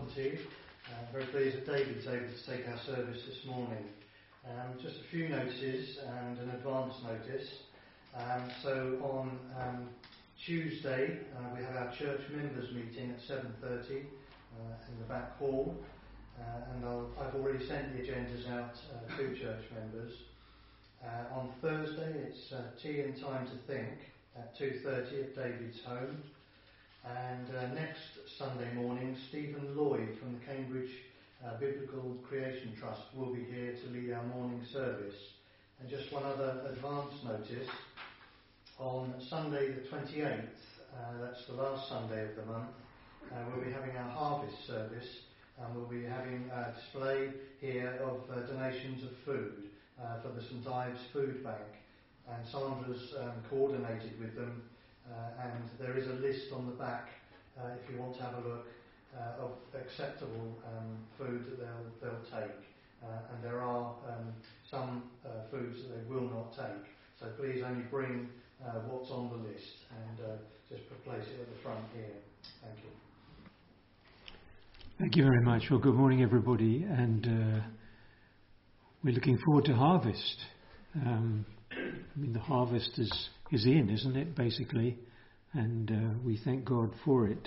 welcome to you. Very pleased that David's able to take our service this morning. Just a few notices and an advance notice. So on Tuesday we have our church members meeting at 7:30 in the back hall, and I've already sent the agendas out to church members. On Thursday it's tea and time to think at 2:30 at David's home. And next Sunday morning, Stephen Lloyd from the Cambridge Biblical Creation Trust will be here to lead our morning service. And just one other advance notice, on Sunday the 28th, that's the last Sunday of the month, we'll be having our harvest service, and we'll be having a display here of donations of food for the St Ives Food Bank. And Sandra's coordinated with them. And there is a list on the back, if you want to have a look, of acceptable food that they'll take. And there are some foods that they will not take. So please only bring what's on the list, and just place it at the front here. Thank you. Thank you very much. Well, good morning, everybody, and we're looking forward to harvest. The harvest is in, isn't it, basically? And we thank God for it.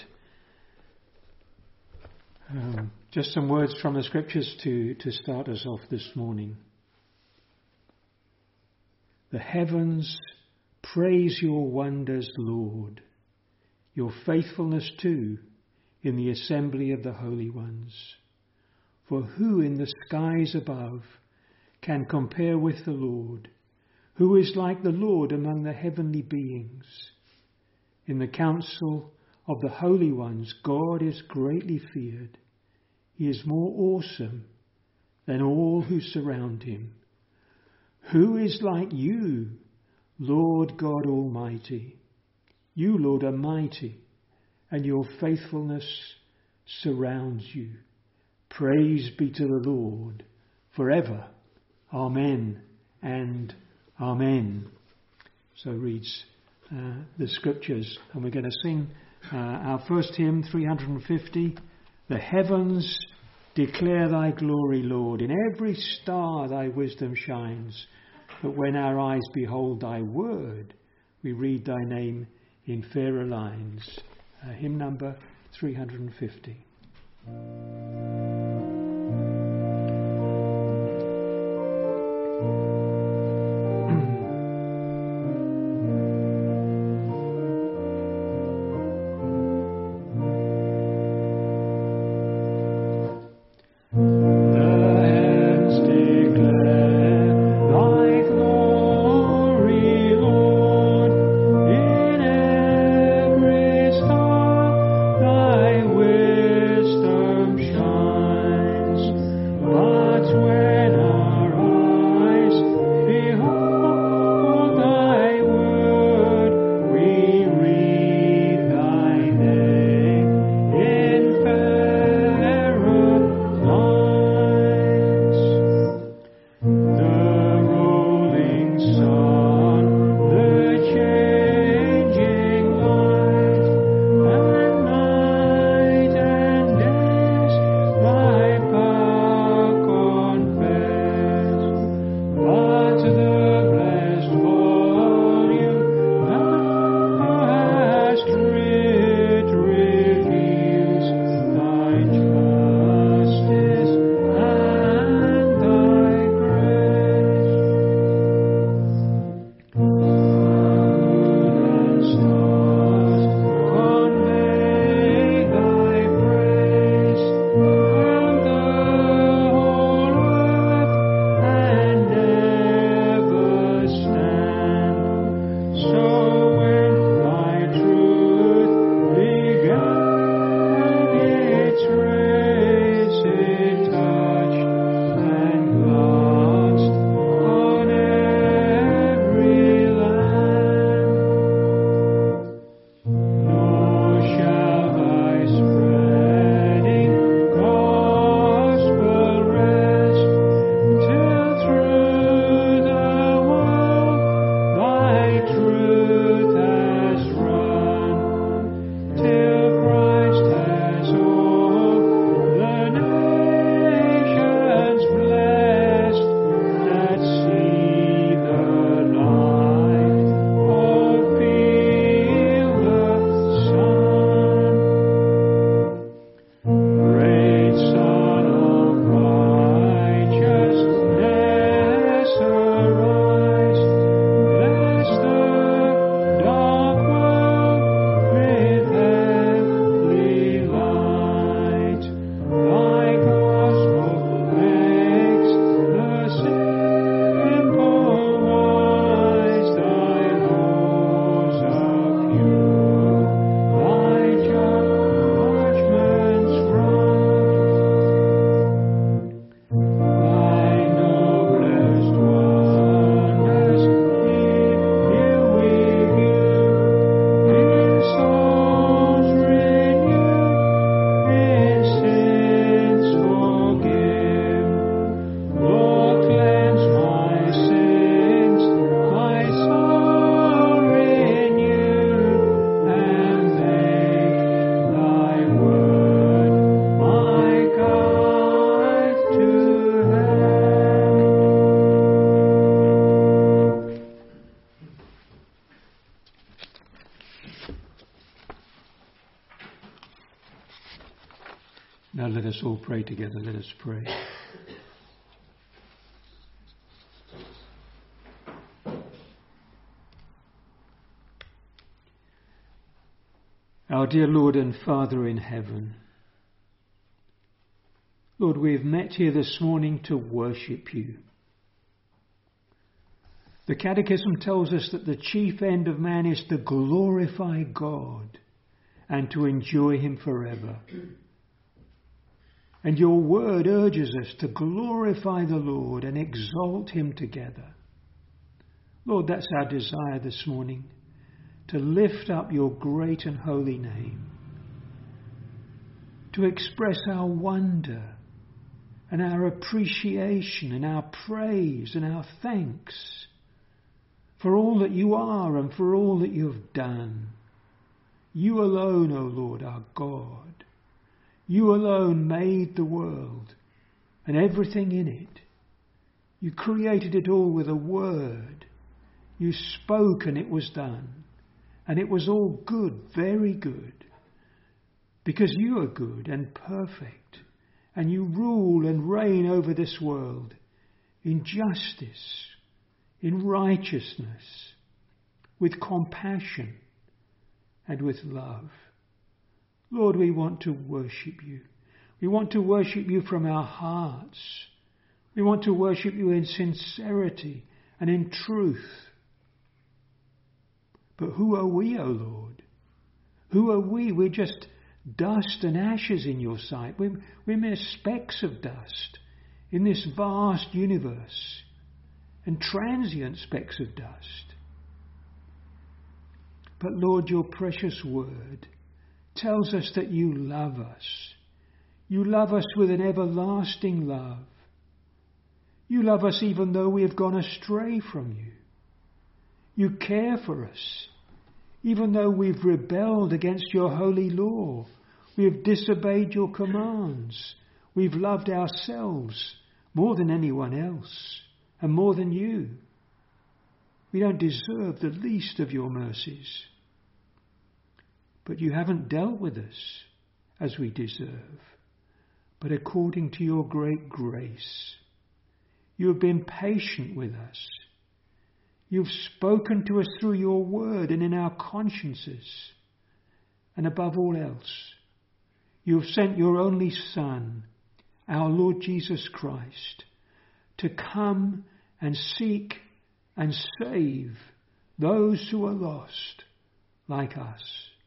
Just some words from the scriptures to start us off this morning. The heavens praise your wonders, Lord, your faithfulness too in the assembly of the holy ones. For who in the skies above can compare with the Lord? Who is like the Lord among the heavenly beings? In the council of the holy ones, God is greatly feared. He is more awesome than all who surround him. Who is like you, Lord God Almighty? You, Lord, are mighty, and your faithfulness surrounds you. Praise be to the Lord forever. Amen and Amen. So reads the scriptures, and we're going to sing our first hymn, 350. The heavens declare thy glory, Lord. In every star thy wisdom shines. But when our eyes behold thy word, we read thy name in fairer lines. Hymn number 350. With Now let us all pray together. Let us pray. Our dear Lord and Father in heaven, Lord, we have met here this morning to worship you. The Catechism tells us that the chief end of man is to glorify God and to enjoy him forever. And your word urges us to glorify the Lord and exalt him together. Lord, that's our desire this morning, to lift up your great and holy name, to express our wonder and our appreciation and our praise and our thanks for all that you are and for all that you have done. You alone, O Lord, are God. You alone made the world and everything in it. You created it all with a word. You spoke and it was done. And it was all good, very good. Because you are good and perfect. And you rule and reign over this world in justice, in righteousness, with compassion and with love. Lord, we want to worship you. We want to worship you from our hearts. We want to worship you in sincerity and in truth. But who are we, O Lord? Who are we? We're just dust and ashes in your sight. We're mere specks of dust in this vast universe, and transient specks of dust. But Lord, your precious word tells us that you love us. You love us with an everlasting love. You love us even though we have gone astray from you. You care for us even though we've rebelled against your holy law. We have disobeyed your commands. We've loved ourselves more than anyone else and more than you. We don't deserve the least of your mercies. But you haven't dealt with us as we deserve, but according to your great grace. You have been patient with us. You've spoken to us through your word and in our consciences. And above all else, you have sent your only Son, our Lord Jesus Christ, to come and seek and save those who are lost like us.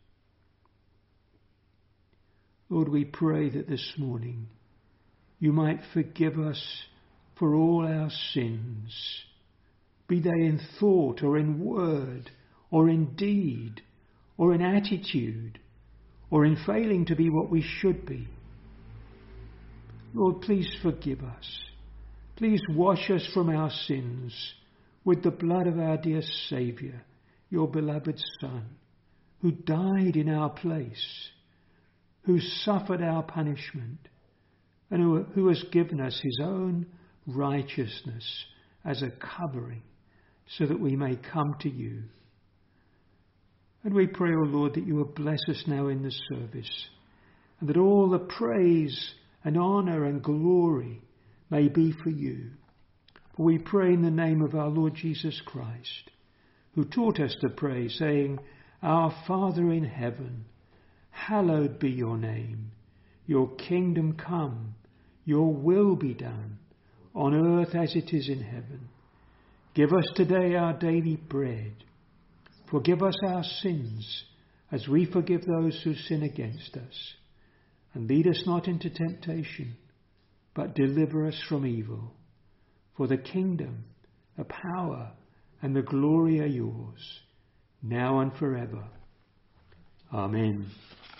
Lord, we pray that this morning you might forgive us for all our sins, be they in thought or in word or in deed or in attitude or in failing to be what we should be. Lord, please forgive us. Please wash us from our sins with the blood of our dear Saviour, your beloved Son, who died in our place, who suffered our punishment, and who has given us his own righteousness as a covering, so that we may come to you. And we pray, O Lord, that you will bless us now in the service, and that all the praise and honour and glory may be for you. For we pray in the name of our Lord Jesus Christ, who taught us to pray, saying, Our Father in heaven, hallowed be your name. Your kingdom come, your will be done, on earth as it is in heaven. Give us today our daily bread. Forgive us our sins, as we forgive those who sin against us. And lead us not into temptation, but deliver us from evil. For the kingdom, the power, and the glory are yours, now and forever. Amen.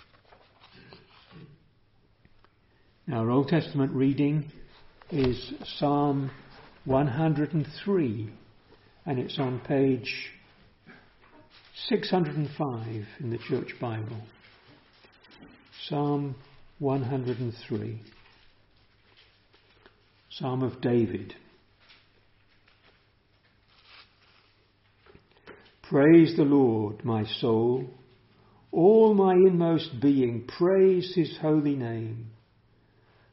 Now, our Old Testament reading is Psalm 103, and it's on page 605 in the Church Bible. Psalm 103. Psalm of David. Praise the Lord, my soul. All my inmost being, praise his holy name.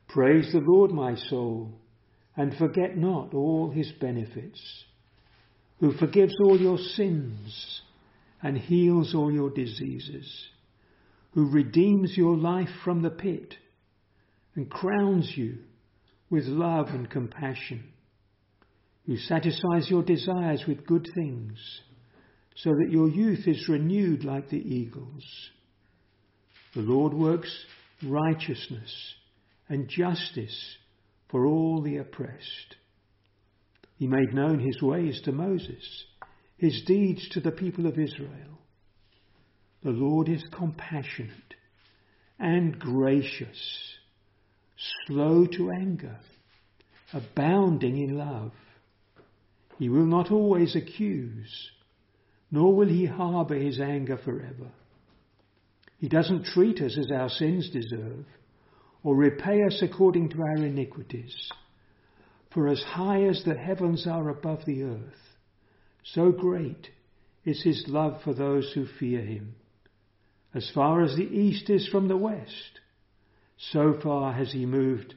Praise the Lord, my soul, and forget not all his benefits, who forgives all your sins and heals all your diseases, who redeems your life from the pit and crowns you with love and compassion, who satisfies your desires with good things, so that your youth is renewed like the eagles. The Lord works righteousness and justice for all the oppressed. He made known his ways to Moses, his deeds to the people of Israel. The Lord is compassionate and gracious, slow to anger, abounding in love. He will not always accuse, nor will he harbour his anger forever. He doesn't treat us as our sins deserve, or repay us according to our iniquities. For as high as the heavens are above the earth, so great is his love for those who fear him. As far as the east is from the west, so far has he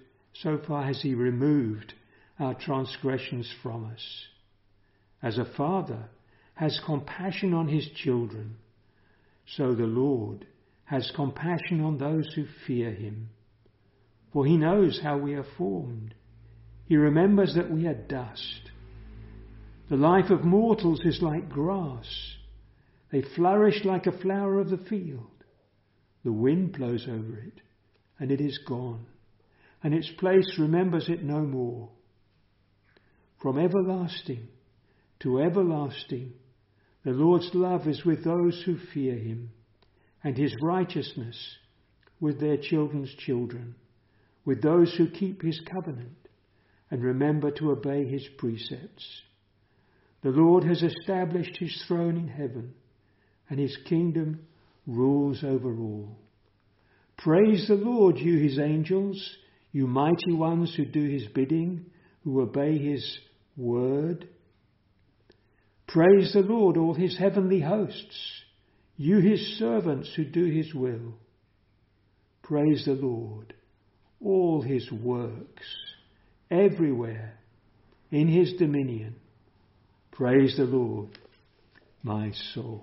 removed our transgressions from us. As a father has compassion on his children, so the Lord has compassion on those who fear him. For he knows how we are formed. He remembers that we are dust. The life of mortals is like grass. They flourish like a flower of the field. The wind blows over it, and it is gone, and its place remembers it no more. From everlasting to everlasting, the Lord's love is with those who fear him, and his righteousness with their children's children, with those who keep his covenant and remember to obey his precepts. The Lord has established his throne in heaven, and his kingdom rules over all. Praise the Lord, you his angels, you mighty ones who do his bidding, who obey his word. Praise the Lord, all his heavenly hosts, you his servants who do his will. Praise the Lord, all his works, everywhere in his dominion. Praise the Lord, my soul.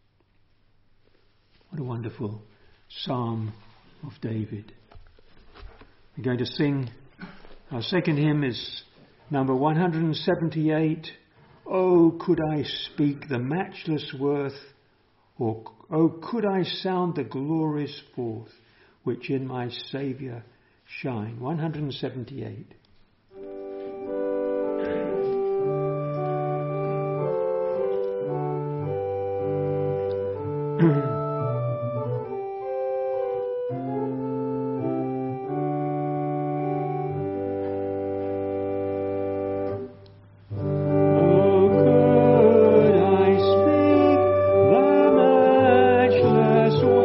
What a wonderful Psalm of David. We're going to sing. Our second hymn is number 178. Oh, could I speak the matchless worth, or oh, could I sound the glories forth, which in my Saviour shine. 178.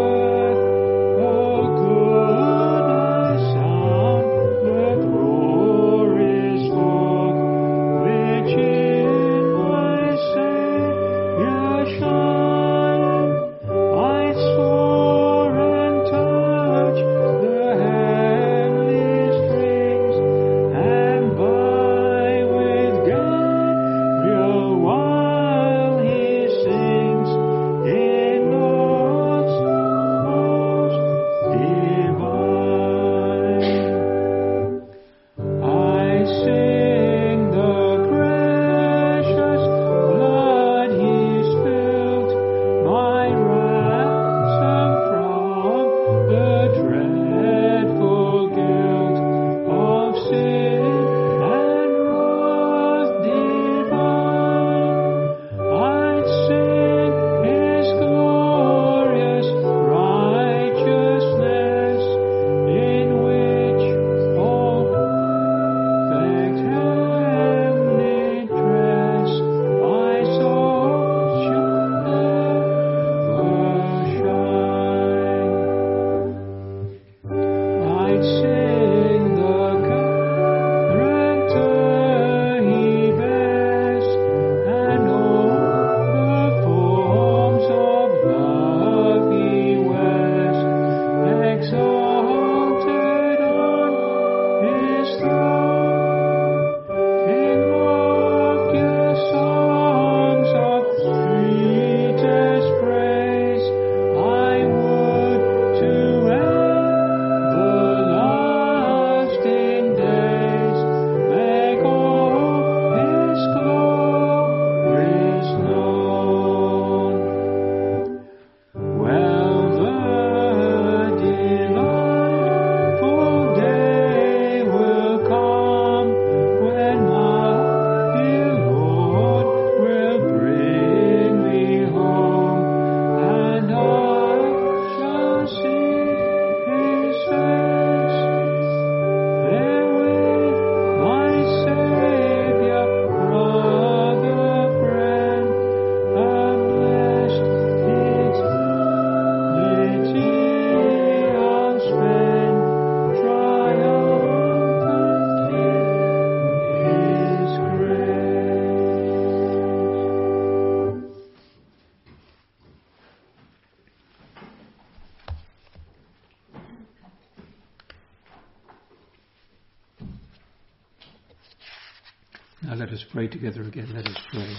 Oh, Now let us pray together again. Let us pray.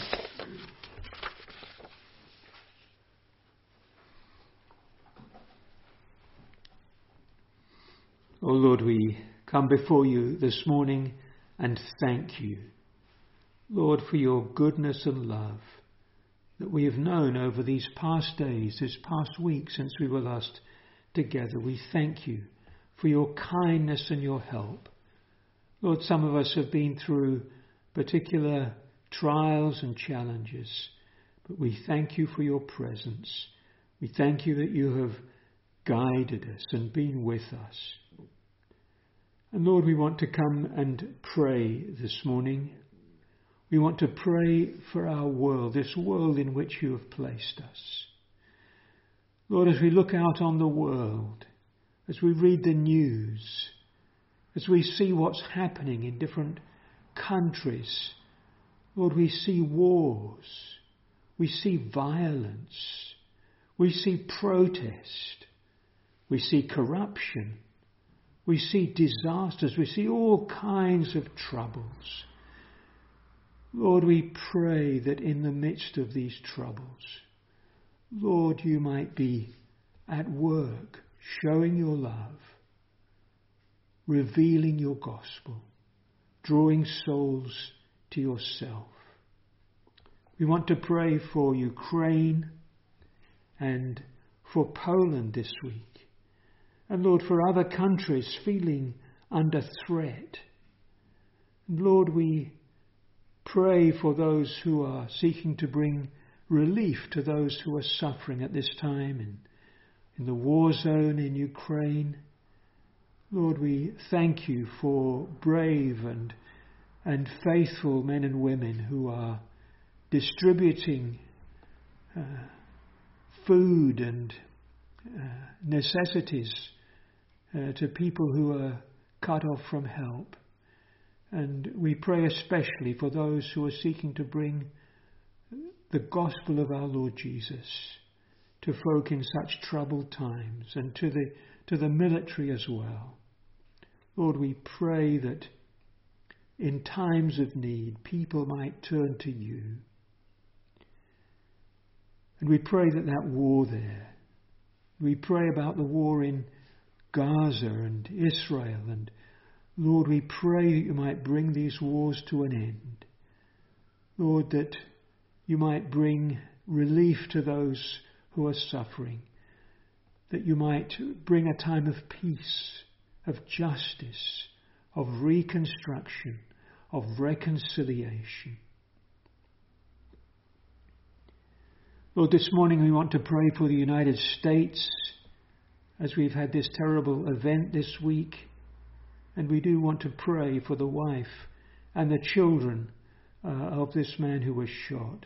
Oh Lord, we come before you this morning and thank you, Lord, for your goodness and love that we have known over these past days, this past week since we were last together. We thank you for your kindness and your help. Lord, some of us have been through particular trials and challenges, but we thank you for your presence. We thank you that you have guided us and been with us. And Lord, we want to come and pray this morning. We want to pray for our world, this world in which you have placed us. Lord, as we look out on the world, as we read the news, as we see what's happening in different countries, Lord, we see wars, we see violence, we see protest, we see corruption, we see disasters, we see all kinds of troubles. Lord, we pray that in the midst of these troubles, Lord, you might be at work, showing your love, revealing your gospel, drawing souls to yourself. We want to pray for Ukraine and for Poland this week. And Lord, for other countries feeling under threat. And Lord, we pray for those who are seeking to bring relief to those who are suffering at this time in the war zone in Ukraine. Lord, we thank you for brave and faithful men and women who are distributing food and necessities to people who are cut off from help. And we pray especially for those who are seeking to bring the gospel of our Lord Jesus to folk in such troubled times, and to the military as well. Lord, we pray that in times of need, people might turn to you. And we pray that war there, we pray about the war in Gaza and Israel, and Lord, we pray that you might bring these wars to an end. Lord, that you might bring relief to those who are suffering, that you might bring a time of peace, of justice, of reconstruction, of reconciliation. Lord, this morning we want to pray for the United States as we've had this terrible event this week. And we do want to pray for the wife and the children of this man who was shot.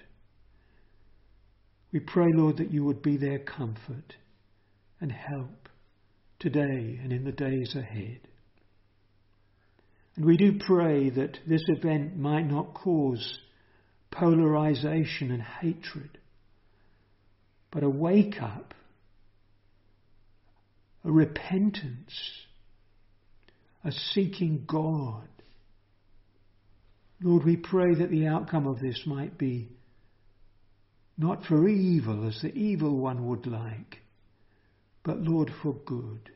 We pray, Lord, that you would be their comfort and help today and in the days ahead. And we do pray that this event might not cause polarization and hatred, but a wake up, a repentance, a seeking God. Lord, we pray that the outcome of this might be not for evil as the evil one would like, but Lord, for good.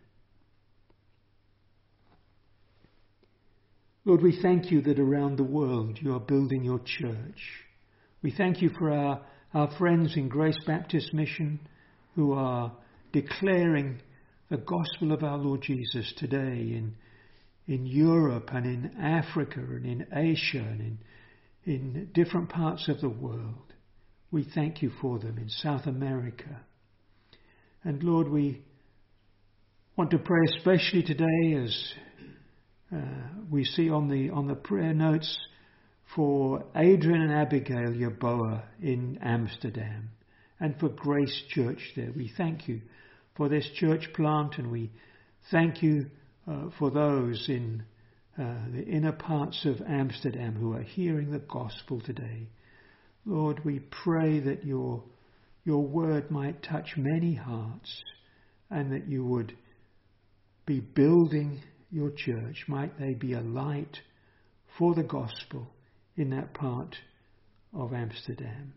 Lord, we thank you that around the world you are building your church. We thank you for our friends in Grace Baptist Mission who are declaring the gospel of our Lord Jesus today in Europe and in Africa and in Asia and in different parts of the world. We thank you for them in South America. And Lord, we want to pray especially today as we see on the prayer notes for Adrian and Abigail Yaboa in Amsterdam and for Grace Church there. We thank you for this church plant, and we thank you for those in the inner parts of Amsterdam who are hearing the gospel today. Lord, we pray that your word might touch many hearts and that you would be building your church. Might they be a light for the gospel in that part of Amsterdam.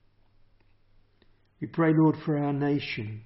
We pray, Lord, for our nation.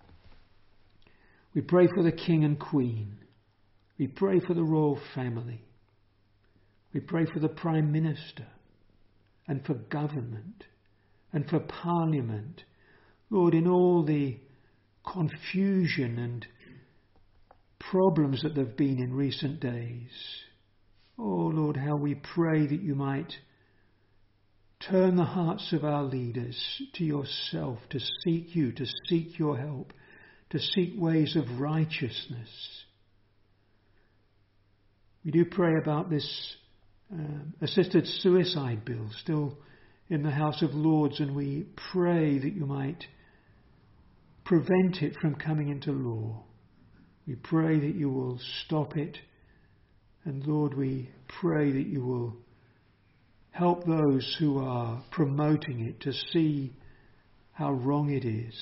We pray for the King and Queen. We pray for the royal family. We pray for the Prime Minister and for government and for Parliament. Lord, in all the confusion and problems that there have been in recent days. Oh Lord, how we pray that you might turn the hearts of our leaders to yourself, to seek you, to seek your help, to seek ways of righteousness. We do pray about this assisted suicide bill still in the House of Lords, and we pray that you might prevent it from coming into law. We pray that you will stop it. And Lord, we pray that you will help those who are promoting it to see how wrong it is.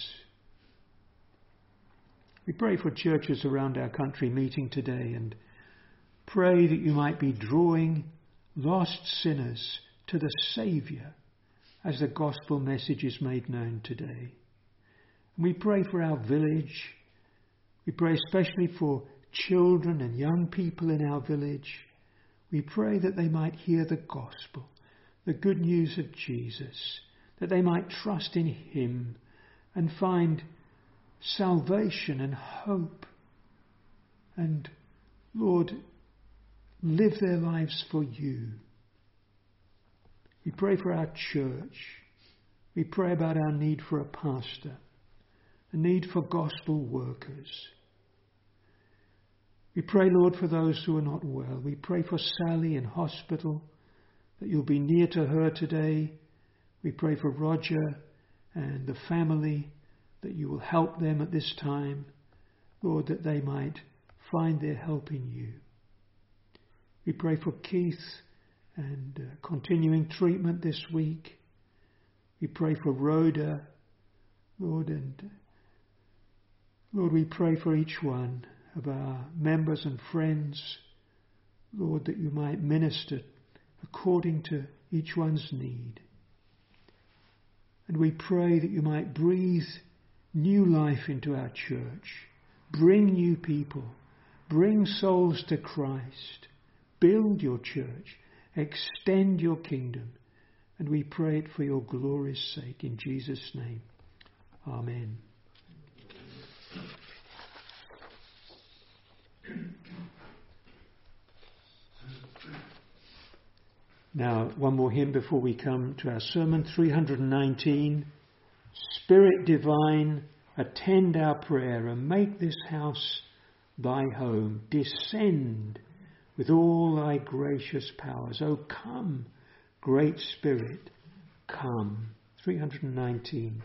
We pray for churches around our country meeting today and pray that you might be drawing lost sinners to the Saviour as the gospel message is made known today. We pray for our village. We pray especially for children and young people in our village. We pray that they might hear the gospel, the good news of Jesus, that they might trust in him and find salvation and hope. And Lord, live their lives for you. We pray for our church. We pray about our need for a pastor, a need for gospel workers. We pray, Lord, for those who are not well. We pray for Sally in hospital, that you'll be near to her today. We pray for Roger and the family, that you will help them at this time. Lord, that they might find their help in you. We pray for Keith and continuing treatment this week. We pray for Rhoda, Lord, and Lord, we pray for each one of our members and friends, Lord, that you might minister according to each one's need. And we pray that you might breathe new life into our church, bring new people, bring souls to Christ, build your church, extend your kingdom, and we pray it for your glory's sake in Jesus' name. Amen. Now, one more hymn before we come to our sermon, 319. Spirit divine, attend our prayer and make this house thy home. Descend with all thy gracious powers. O come, great Spirit, come. 319.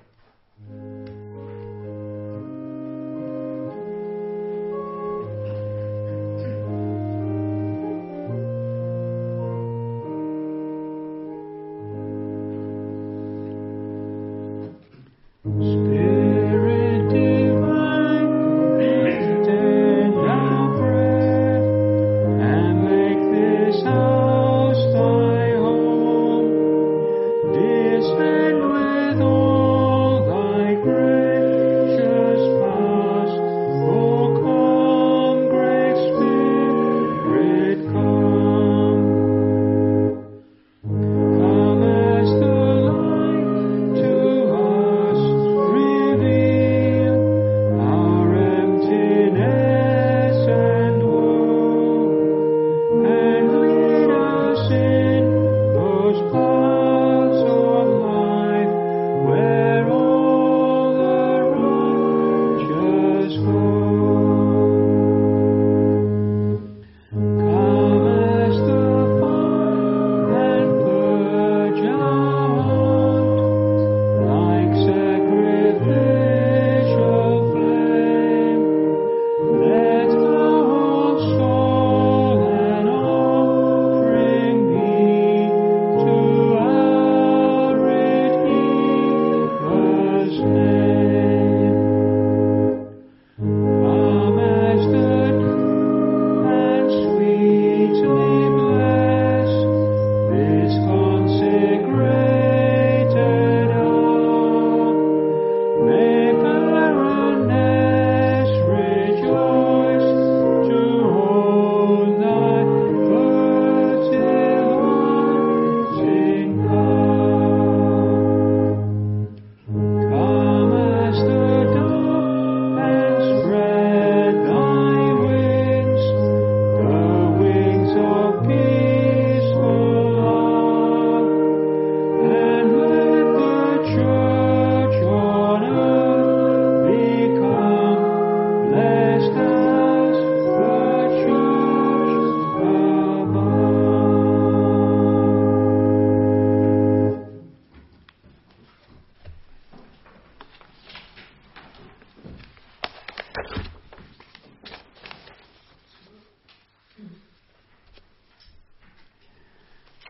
Descend with all thy grace.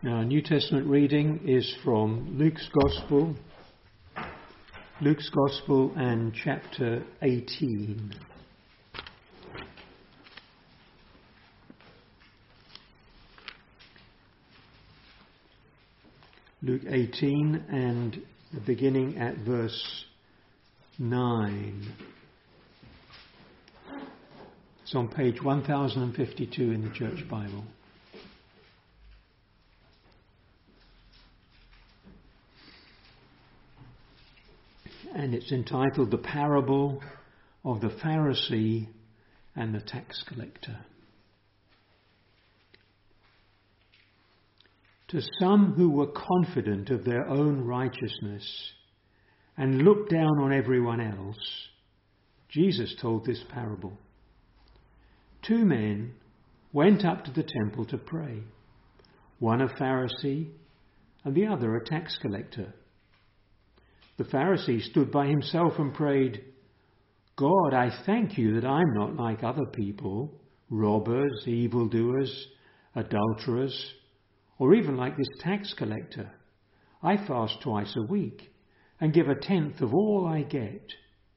Now, our New Testament reading is from Luke's Gospel and chapter 18. Luke 18 and beginning at verse 9. It's on page 1052 in the Church Bible. And it's entitled The Parable of the Pharisee and the Tax Collector. To some who were confident of their own righteousness and looked down on everyone else, Jesus told this parable. 2 men went up to the temple to pray, one a Pharisee and the other a tax collector. The Pharisee stood by himself and prayed, "God, I thank you that I'm not like other people, robbers, evildoers, adulterers, or even like this tax collector. I fast twice a week and give 1/10 of all I get."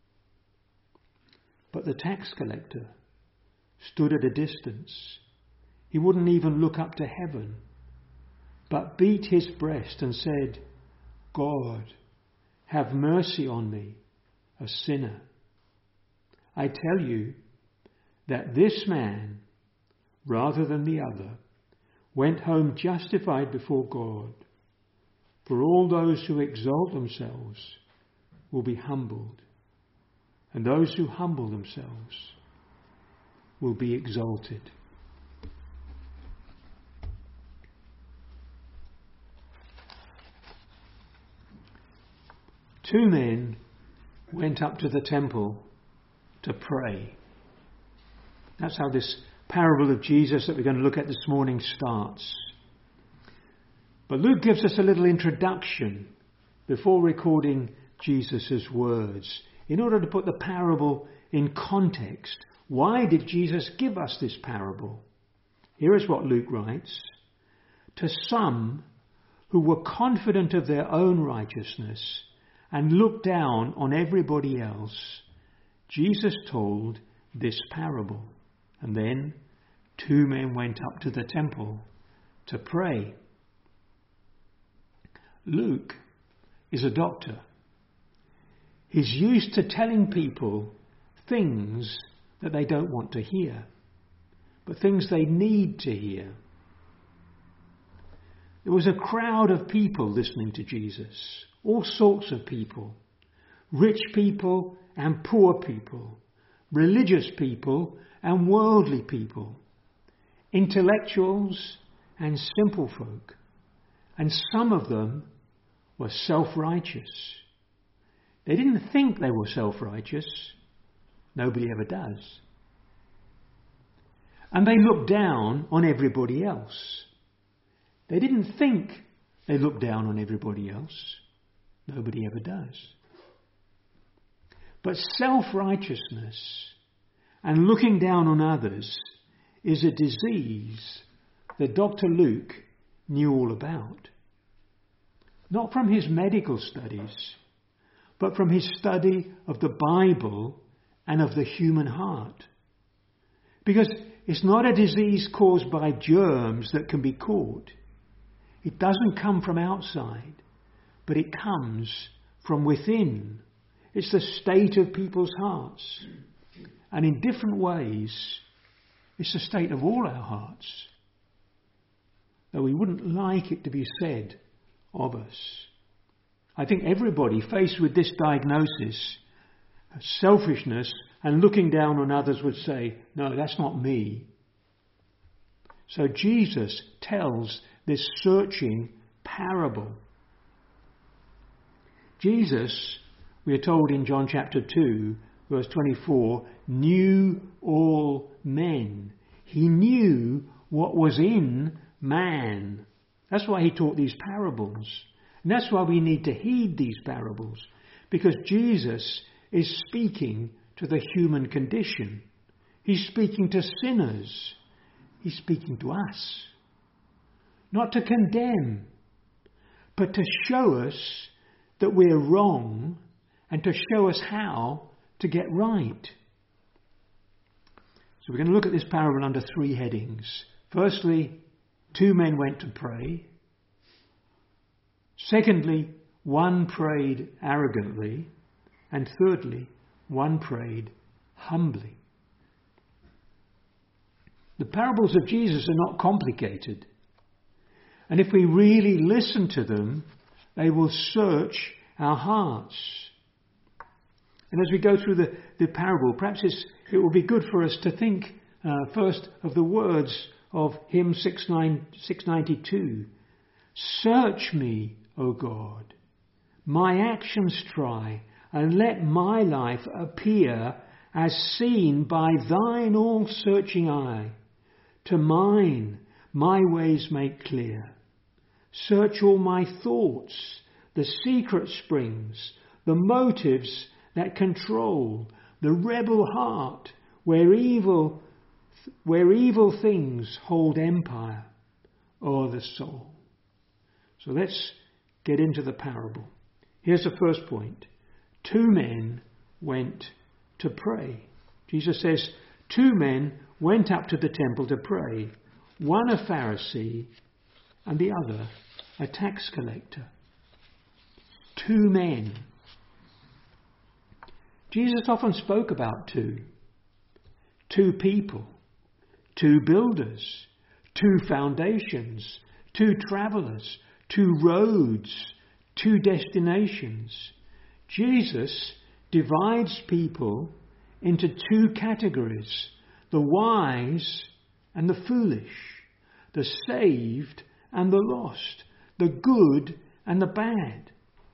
But the tax collector stood at a distance. He wouldn't even look up to heaven, but beat his breast and said, "God, have mercy on me, a sinner." I tell you that this man, rather than the other, went home justified before God. For all those who exalt themselves will be humbled, and those who humble themselves will be exalted. Two men went up to the temple to pray. That's how this parable of Jesus that we're going to look at this morning starts. But Luke gives us a little introduction before recording Jesus' words in order to put the parable in context. Why did Jesus give us this parable? Here is what Luke writes. To some who were confident of their own righteousness and looked down on everybody else, Jesus told this parable. And then 2 men went up to the temple to pray. Luke is a doctor. He's used to telling people things that they don't want to hear, but things they need to hear. There was a crowd of people listening to Jesus, all sorts of people, rich people and poor people, religious people and worldly people, intellectuals and simple folk, and some of them were self-righteous. They didn't think they were self-righteous. Nobody ever does. And they looked down on everybody else. They didn't think they looked down on everybody else. Nobody ever does. But self-righteousness and looking down on others is a disease that Dr. Luke knew all about. Not from his medical studies, but from his study of the Bible and of the human heart. Because it's not a disease caused by germs that can be caught. It doesn't come from outside, but it comes from within. It's the state of people's hearts. And in different ways, it's the state of all our hearts. Though we wouldn't like it to be said of us. I think everybody faced with this diagnosis, selfishness and looking down on others, would say, "No, that's not me." So Jesus tells this searching parable. Jesus, we are told in John chapter 2, verse 24, knew all men. He knew what was in man. That's why he taught these parables. And that's why we need to heed these parables. Because Jesus is speaking to the human condition. He's speaking to sinners. He's speaking to us. not to condemn, but to show us that we're wrong and to show us how to get right. So we're going to look at this parable under three headings. Firstly, 2 men went to pray. Secondly, one prayed arrogantly. And thirdly, one prayed humbly. The parables of Jesus are not complicated. And if we really listen to them, they will search our hearts. And as we go through the parable, perhaps it will be good for us to think first of the words of hymn 692. Search me, O God, my actions try, and let my life appear as seen by thine all-searching eye. To mine, my ways make clear. Search all my thoughts, the secret springs, the motives that control, the rebel heart, where evil things hold empire o'er the soul. So let's get into the parable. Here's the first point. 2 men went to pray. Jesus says 2 men went up to the temple to pray. One a Pharisee and the other a tax collector. 2 men. Jesus often spoke about 2. 2 people. 2 builders. 2 foundations. 2 travellers. 2 roads. 2 destinations. Jesus divides people into 2 categories. The wise and the foolish. The saved and the lost. The good and the bad.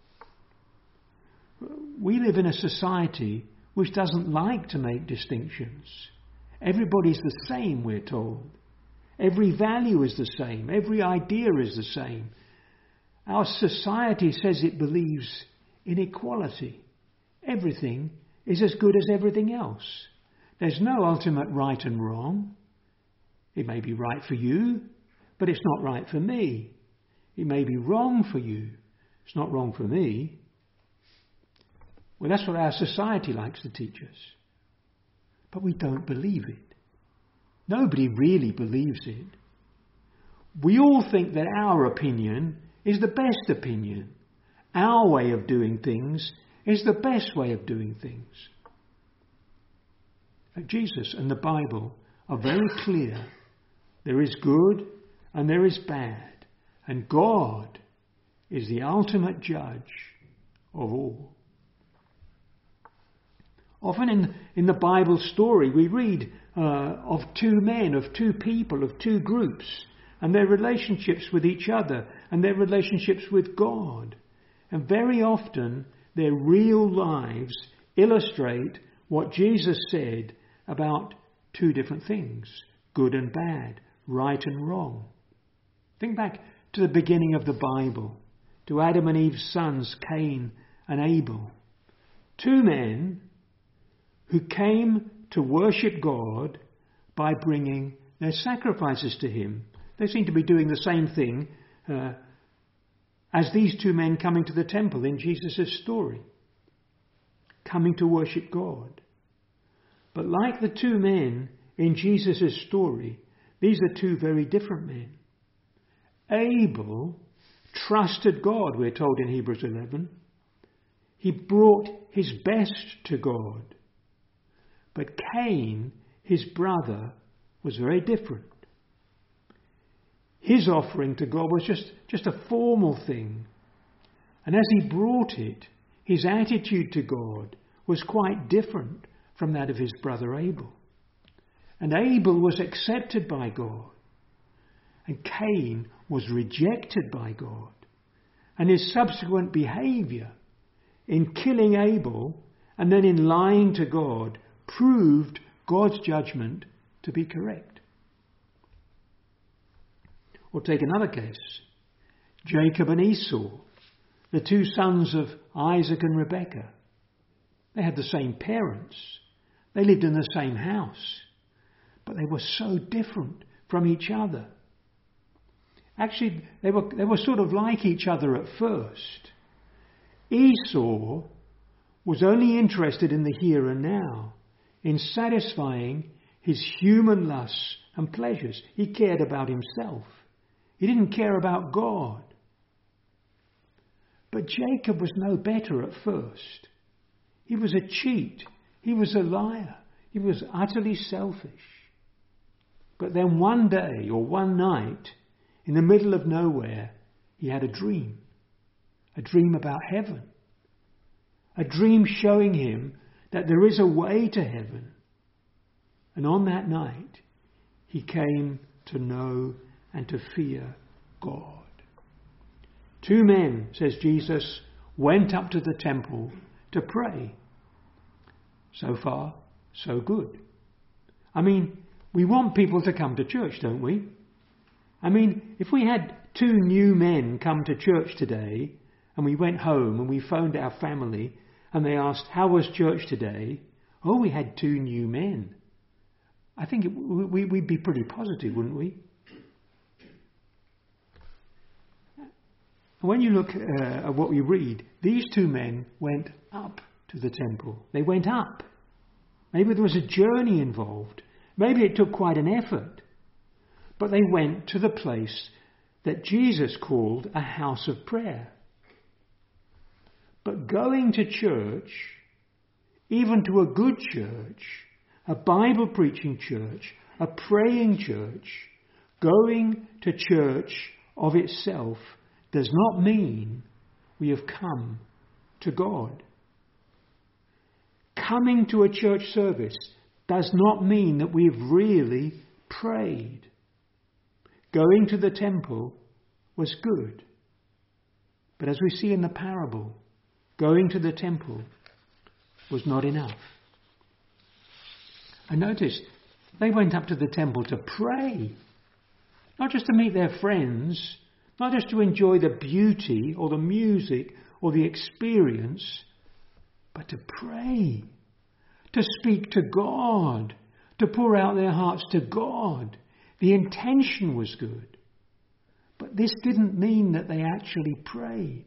We live in a society which doesn't like to make distinctions. Everybody's the same, we're told. Every value is the same. Every idea is the same. Our society says it believes in equality. Everything is as good as everything else. There's no ultimate right and wrong. It may be right for you, but it's not right for me. It may be wrong for you. It's not wrong for me. Well, that's what our society likes to teach us. But we don't believe it. Nobody really believes it. We all think that our opinion is the best opinion. Our way of doing things is the best way of doing things. Jesus and the Bible are very clear. There is good and there is bad. And God is the ultimate judge of all. Often in the Bible story we read of 2 men, of 2 people, of 2 groups, and their relationships with each other and their relationships with God. And very often their real lives illustrate what Jesus said about 2 different things, good and bad, right and wrong. Think back to the beginning of the Bible, to Adam and Eve's sons, Cain and Abel. 2 men who came to worship God by bringing their sacrifices to him. They seem to be doing the same thing as these 2 men coming to the temple in Jesus' story. Coming to worship God. But like the 2 men in Jesus' story, these are 2 very different men. Abel trusted God, we're told in Hebrews 11. He brought his best to God. But Cain, his brother, was very different. His offering to God was just a formal thing. And as he brought it, his attitude to God was quite different from that of his brother Abel. And Abel was accepted by God. And Cain was rejected by God. And his subsequent behaviour in killing Abel and then in lying to God proved God's judgment to be correct. Or take another case. Jacob and Esau, the 2 sons of Isaac and Rebekah. They had the same parents. They lived in the same house. But they were so different from each other. Actually, they were sort of like each other at first. Esau was only interested in the here and now, in satisfying his human lusts and pleasures. He cared about himself. He didn't care about God. But Jacob was no better at first. He was a cheat. He was a liar. He was utterly selfish. But then one day or one night, in the middle of nowhere, he had a dream about heaven. A dream showing him that there is a way to heaven. And on that night, he came to know and to fear God. 2 men, says Jesus, went up to the temple to pray. So far, so good. I mean, we want people to come to church, don't we? I mean, if we had 2 new men come to church today and we went home and we phoned our family and they asked, how was church today? Oh, we had 2 new men. I think we'd be pretty positive, wouldn't we? When you look at what we read, these 2 men went up to the temple. They went up. Maybe there was a journey involved. Maybe it took quite an effort. But they went to the place that Jesus called a house of prayer. But going to church, even to a good church, a Bible preaching church, a praying church, going to church of itself does not mean we have come to God. Coming to a church service does not mean that we've really prayed. Going to the temple was good. But as we see in the parable, going to the temple was not enough. And notice, they went up to the temple to pray. Not just to meet their friends, not just to enjoy the beauty or the music or the experience, but to pray, to speak to God, to pour out their hearts to God. The intention was good. But this didn't mean that they actually prayed.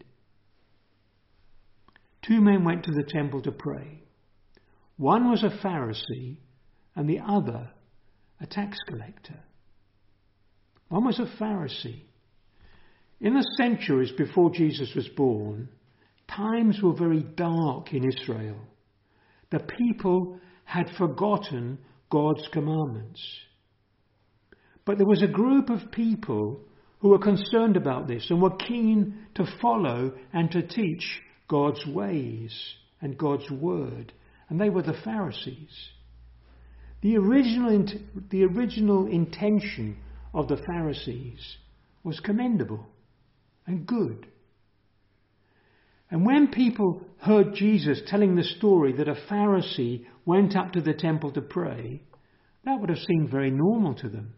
2 men went to the temple to pray. One was a Pharisee and the other a tax collector. One was a Pharisee. In the centuries before Jesus was born, times were very dark in Israel. The people had forgotten God's commandments. But there was a group of people who were concerned about this and were keen to follow and to teach God's ways and God's word. And they were the Pharisees. The original intention of the Pharisees was commendable and good. And when people heard Jesus telling the story that a Pharisee went up to the temple to pray, that would have seemed very normal to them.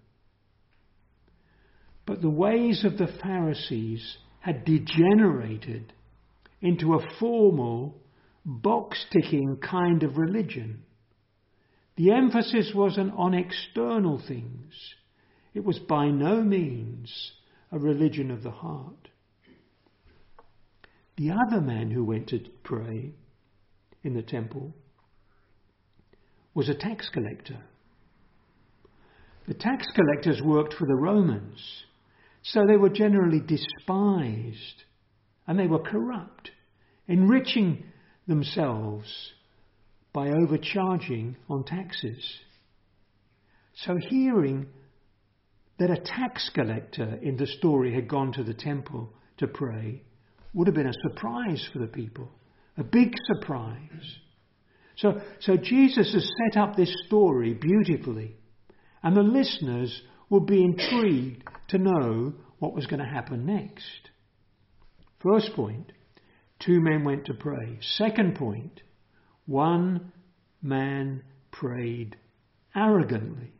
But the ways of the Pharisees had degenerated into a formal, box-ticking kind of religion. The emphasis wasn't on external things. It was by no means a religion of the heart. The other man who went to pray in the temple was a tax collector. The tax collectors worked for the Romans, so they were generally despised and they were corrupt, enriching themselves by overcharging on taxes. So hearing that a tax collector in the story had gone to the temple to pray would have been a surprise for the people, a big surprise. So Jesus has set up this story beautifully, and the listeners would be intrigued to know what was going to happen next. First point, 2 men went to pray. Second point, 1 man prayed arrogantly.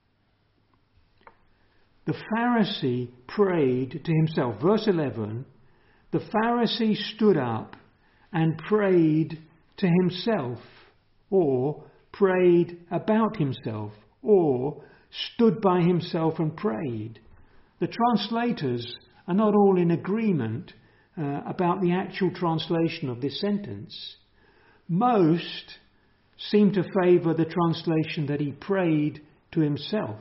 The Pharisee prayed to himself. Verse 11, the Pharisee stood up and prayed to himself, or prayed about himself, or stood by himself and prayed. the translators are not all in agreement about the actual translation of this sentence. Most seem to favour the translation that he prayed to himself.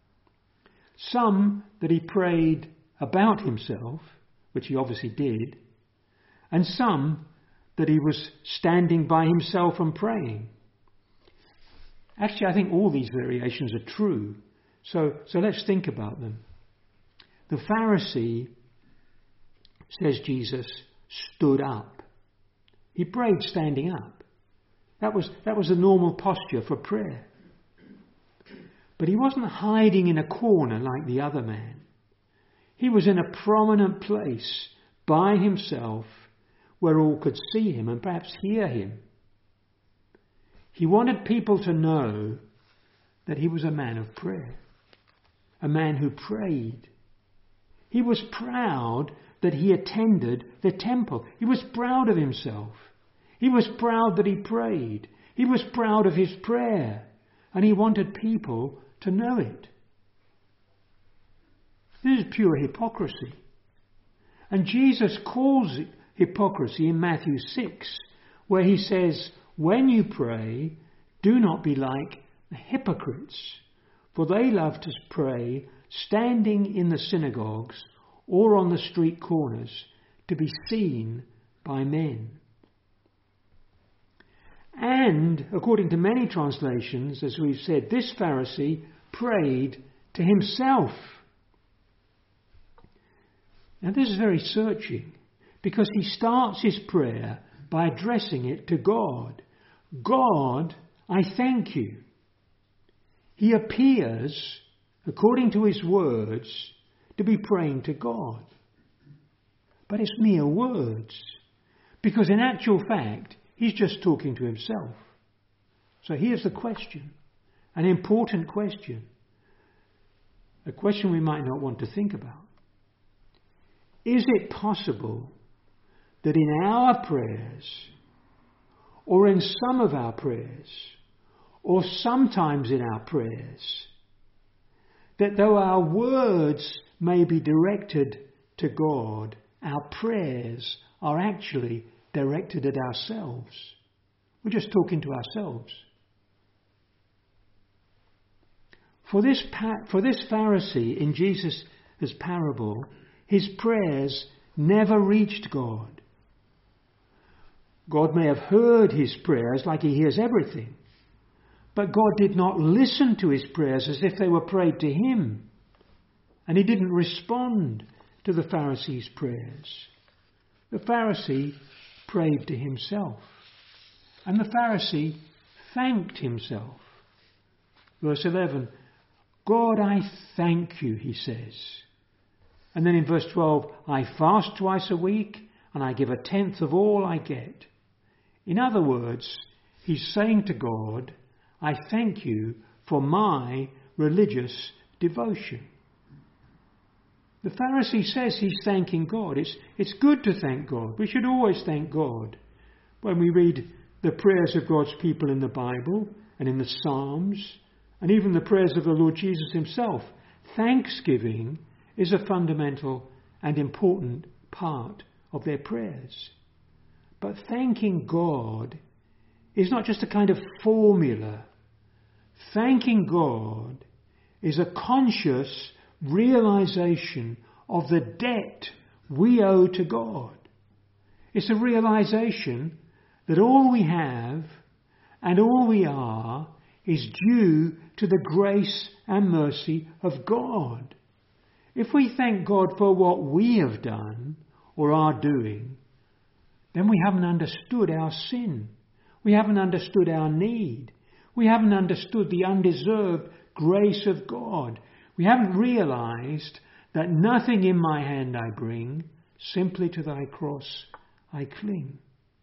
Some that he prayed about himself, which he obviously did, and some that he was standing by himself and praying. Actually, I think all these variations are true. So let's think about them. The Pharisee, says Jesus, stood up. He prayed standing up. That was the normal posture for prayer. But he wasn't hiding in a corner like the other man. He was in a prominent place by himself where all could see him and perhaps hear him. He wanted people to know that he was a man of prayer, a man who prayed. He was proud that he attended the temple. He was proud of himself. He was proud that he prayed. He was proud of his prayer. And he wanted people to know it. This is pure hypocrisy. And Jesus calls it hypocrisy in Matthew 6, where he says, "When you pray, do not be like the hypocrites, for they love to pray standing in the synagogues or on the street corners to be seen by men." And, according to many translations, as we've said, this Pharisee prayed to himself. Now this is very searching, because he starts his prayer by addressing it to God. God, I thank you. He appears, according to his words, to be praying to God. But it's mere words, because in actual fact, he's just talking to himself. So here's the question, an important question, a question we might not want to think about. Is it possible that in our prayers, or in some of our prayers, or sometimes in our prayers, that though our words may be directed to God, our prayers are actually directed at ourselves? We're just talking to ourselves. For this Pharisee in Jesus' parable, his prayers never reached God. God may have heard his prayers like he hears everything, but God did not listen to his prayers as if they were prayed to him, and he didn't respond to the Pharisee's prayers. The Pharisee prayed to himself, and the Pharisee thanked himself. Verse 11, God, I thank you, he says. And then in verse 12, I fast twice a week and I give 1/10 of all I get. In other words, he's saying to God, I thank you for my religious devotion. The Pharisee says he's thanking God. It's good to thank God. We should always thank God. When we read the prayers of God's people in the Bible and in the Psalms, and even the prayers of the Lord Jesus himself, thanksgiving is a fundamental and important part of their prayers. But thanking God is not just a kind of formula. Thanking God is a conscious realization of the debt we owe to God. It's a realization that all we have and all we are is due to the grace and mercy of God. If we thank God for what we have done or are doing, then we haven't understood our sin. We haven't understood our need. We haven't understood the undeserved grace of God. We haven't realized that nothing in my hand I bring, simply to thy cross I cling.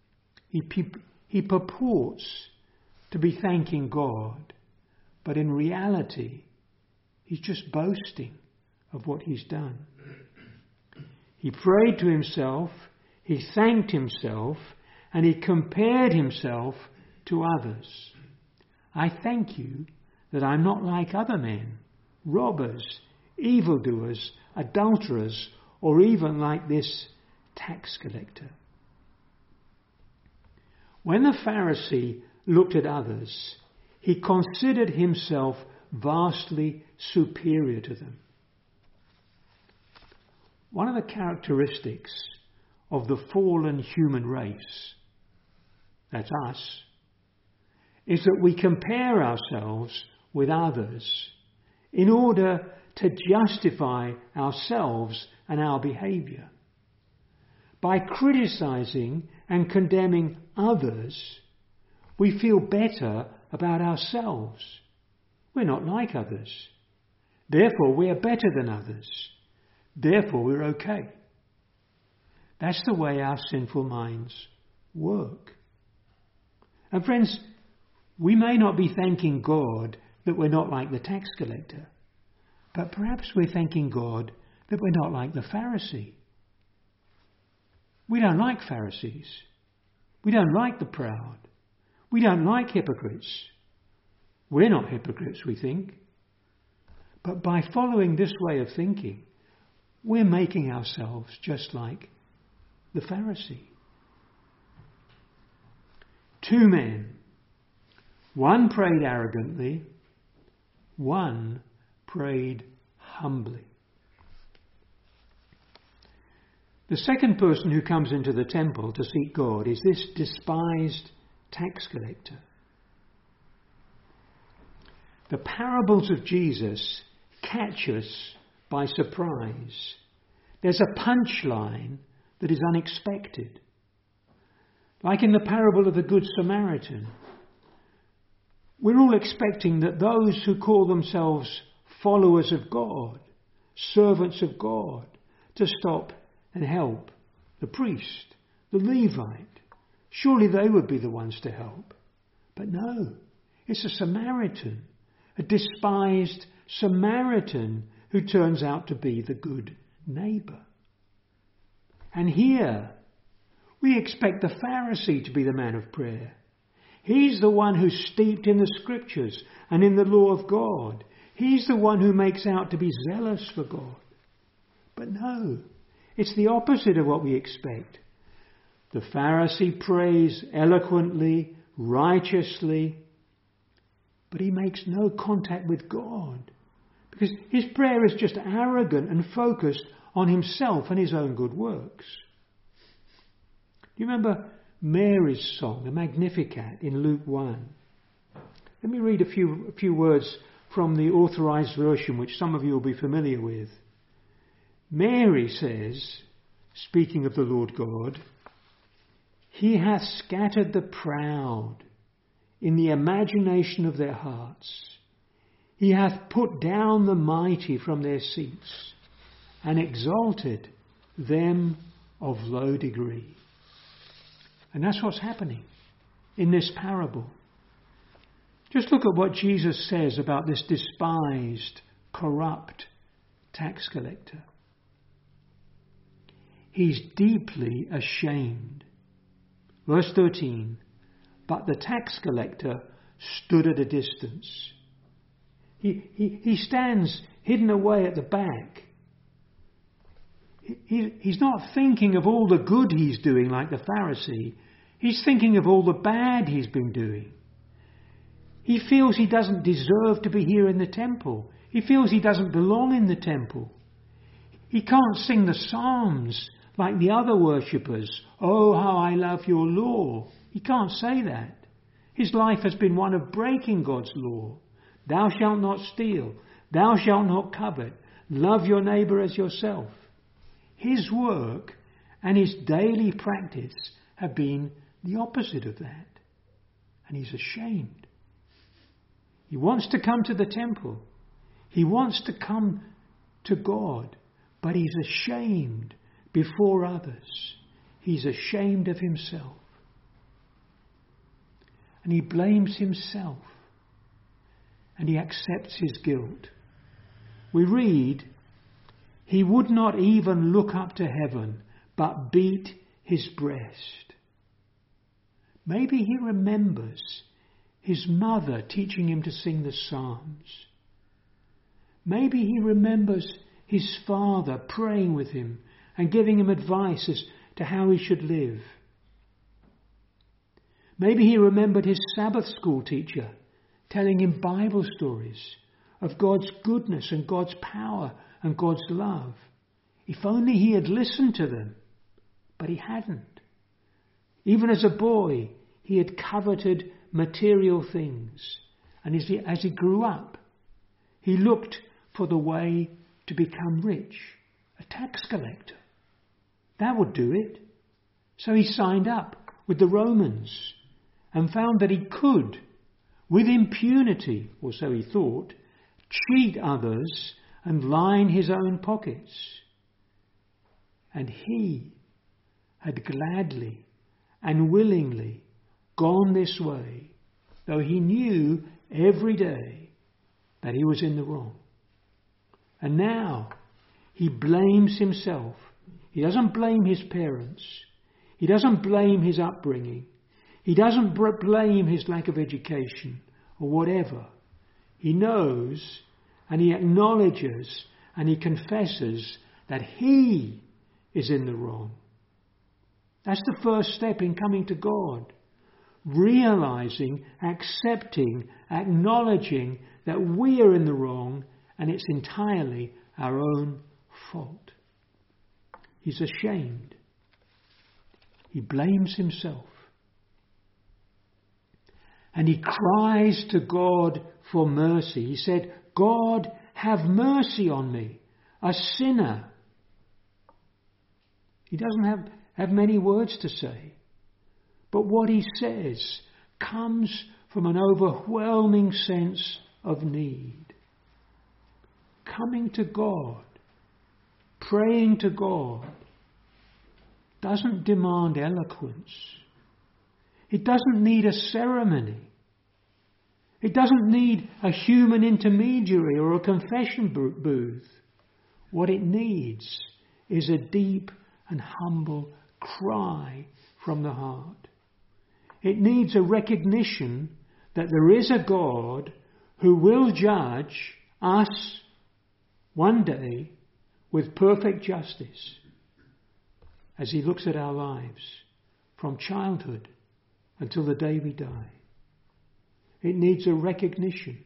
He purports to be thanking God, but in reality, he's just boasting of what he's done. He prayed to himself, he thanked himself, and he compared himself to others. I thank you that I'm not like other men, robbers, evildoers, adulterers, or even like this tax collector. When the Pharisee looked at others, he considered himself vastly superior to them. One of the characteristics of the fallen human race, that's us, is that we compare ourselves with others in order to justify ourselves and our behaviour. By criticising and condemning others, we feel better about ourselves. We're not like others. Therefore, we are better than others. Therefore, we're okay. That's the way our sinful minds work. And friends, we may not be thanking God that we're not like the tax collector, but perhaps we're thanking God that we're not like the Pharisee. We don't like Pharisees. We don't like the proud. We don't like hypocrites. We're not hypocrites, we think. But by following this way of thinking, we're making ourselves just like the Pharisee. Two men. One prayed arrogantly. One prayed humbly. The second person who comes into the temple to seek God is this despised tax collector. The parables of Jesus catch us by surprise. There's a punchline that is unexpected. Like in the parable of the Good Samaritan, we're all expecting that those who call themselves followers of God, servants of God, to stop and help the priest, the Levite. Surely they would be the ones to help. But no, it's a Samaritan, a despised Samaritan who turns out to be the good neighbour. And here, we expect the Pharisee to be the man of prayer. He's the one who's steeped in the Scriptures and in the law of God. He's the one who makes out to be zealous for God. But no, it's the opposite of what we expect. The Pharisee prays eloquently, righteously, but he makes no contact with God because his prayer is just arrogant and focused on himself and his own good works. Do you remember Mary's song, the Magnificat, in Luke 1? Let me read a few words from the authorized version, which some of you will be familiar with. Mary says, speaking of the Lord God, "He hath scattered the proud in the imagination of their hearts. He hath put down the mighty from their seats and exalted them of low degree." And that's what's happening in this parable. Just look at what Jesus says about this despised, corrupt tax collector. He's deeply ashamed. Verse 13, but the tax collector stood at a distance. He stands hidden away at the back. He's not thinking of all the good he's doing like the Pharisee. He's thinking of all the bad he's been doing. He feels he doesn't deserve to be here in the temple. He feels he doesn't belong in the temple. He can't sing the Psalms like the other worshippers. Oh, how I love your law. He can't say that. His life has been one of breaking God's law. Thou shalt not steal. Thou shalt not covet. Love your neighbour as yourself. His work and his daily practice have been the opposite of that. And he's ashamed. He wants to come to the temple. He wants to come to God. But he's ashamed before others. He's ashamed of himself. And he blames himself. And he accepts his guilt. We read, he would not even look up to heaven, but beat his breast. Maybe he remembers his mother teaching him to sing the Psalms. Maybe he remembers his Father praying with him and giving him advice as to how he should live. Maybe he remembered his Sabbath school teacher telling him Bible stories of God's goodness and God's power and God's love. If only he had listened to them, but he hadn't. Even as a boy, he had coveted material things, and as he grew up, he looked for the way to become rich, a tax collector. That would do it. So he signed up with the Romans and found that he could, with impunity, or so he thought, cheat others and line his own pockets. And he had gladly and willingly gone this way, though he knew every day that he was in the wrong. And now he blames himself. He doesn't blame his parents. He doesn't blame his upbringing. He doesn't blame his lack of education or whatever. He knows and he acknowledges and he confesses that he is in the wrong. That's the first step in coming to God. Realizing, accepting, acknowledging that we are in the wrong and it's entirely our own fault. He's ashamed. He blames himself. And he cries to God for mercy. He said, God, have mercy on me, a sinner. He doesn't have many words to say. But what he says comes from an overwhelming sense of need. Coming to God, praying to God, doesn't demand eloquence. It doesn't need a ceremony. It doesn't need a human intermediary or a confession booth. What it needs is a deep and humble cry from the heart. It needs a recognition that there is a God who will judge us one day with perfect justice as he looks at our lives from childhood until the day we die. It needs a recognition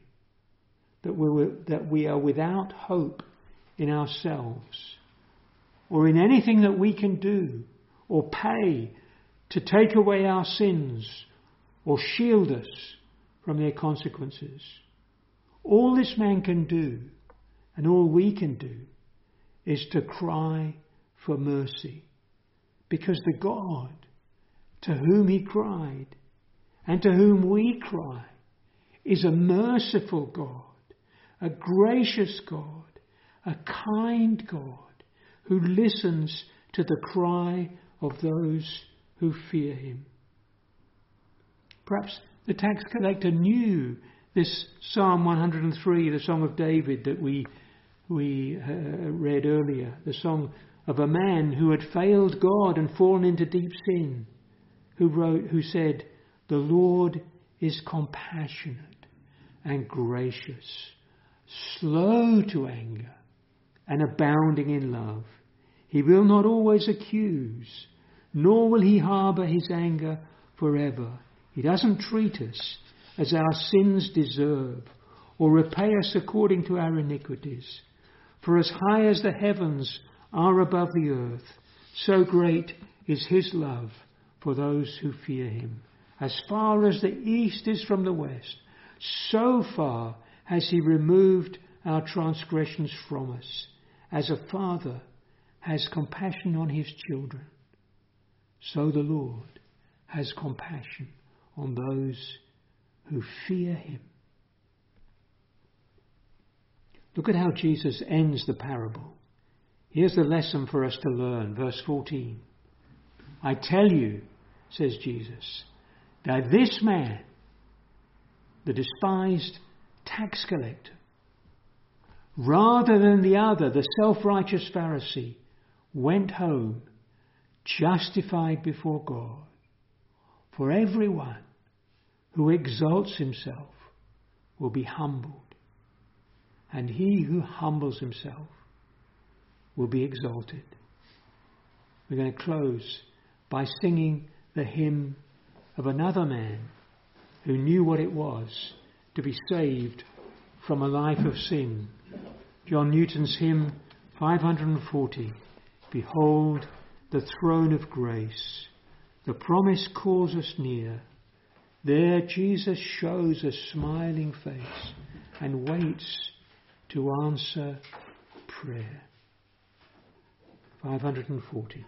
that we are without hope in ourselves or in anything that we can do or pay to take away our sins or shield us from their consequences. All this man can do and all we can do is to cry for mercy, because the God to whom he cried and to whom we cry is a merciful God, a gracious God, a kind God who listens to the cry of those who fear him. Perhaps the tax collector knew this Psalm 103, the Song of David that we read earlier, the song of a man who had failed God and fallen into deep sin, who said, "The Lord is compassionate and gracious, slow to anger and abounding in love. He will not always accuse, nor will he harbour his anger forever. He doesn't treat us as our sins deserve or repay us according to our iniquities. For as high as the heavens are above the earth, so great is his love for those who fear him. As far as the east is from the west, so far has he removed our transgressions from us. As a father has compassion on his children, so the Lord has compassion on those who fear him." Look at how Jesus ends the parable. Here's the lesson for us to learn. Verse 14. "I tell you," says Jesus, "that this man, the despised tax collector, rather than the other, the self-righteous Pharisee, went home justified before God. For everyone who exalts himself will be humbled, and he who humbles himself will be exalted. We're going to close by singing the hymn of another man who knew what it was to be saved from a life of sin. John Newton's hymn 540, Behold the throne of grace, the promise calls us near. There Jesus shows a smiling face and waits to answer prayer. 540.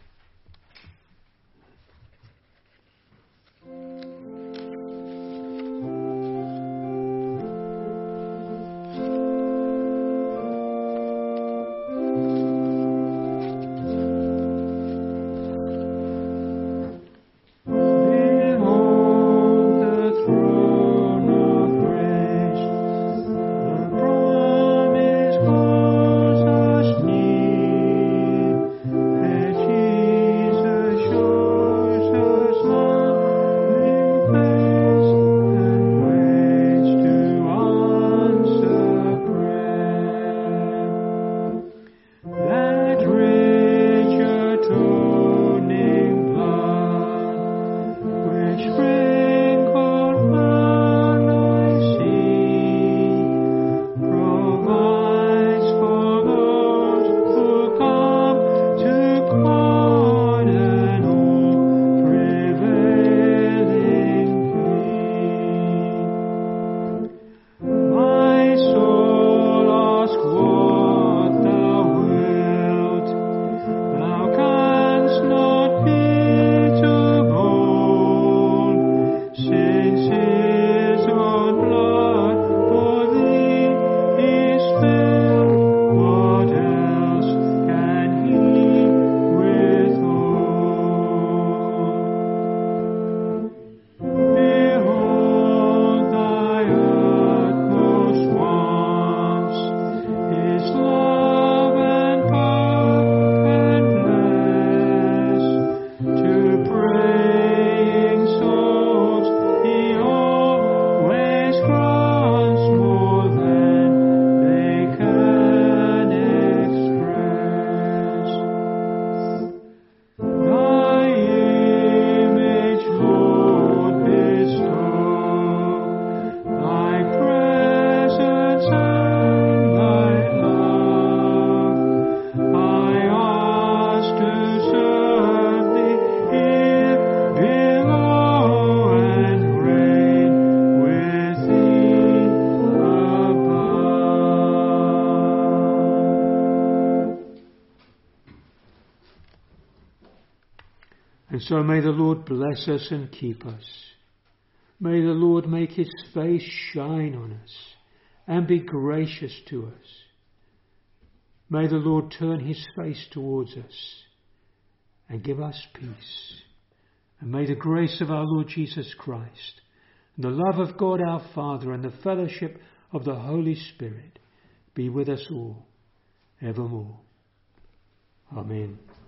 And so may the Lord bless us and keep us. May the Lord make his face shine on us and be gracious to us. May the Lord turn his face towards us and give us peace. And may the grace of our Lord Jesus Christ, and the love of God our Father, and the fellowship of the Holy Spirit be with us all evermore. Amen.